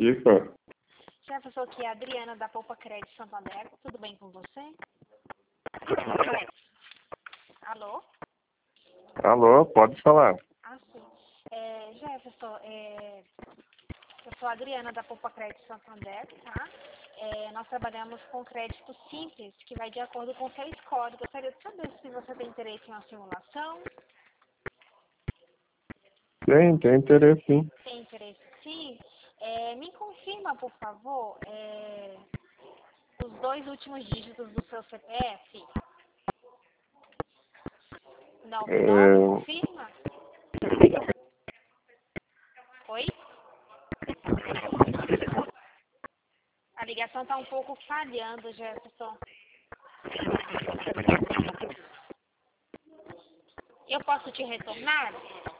Isso. Jefferson, aqui é a Adriana da Poupa Crédito Santander. Tudo bem com você? Alô? Alô, pode falar. Ah, sim. Jefferson, eu sou a Adriana da Poupa Crédito Santander, tá? Nós trabalhamos com crédito simples, que vai de acordo com o seu score. Gostaria de saber se você tem interesse em uma simulação. Tem interesse sim. Tem interesse, sim? Me confirma, por favor, os 2 últimos dígitos do seu CPF. Não, confirma? Oi? A ligação está um pouco falhando, Jefferson. Eu posso te retornar?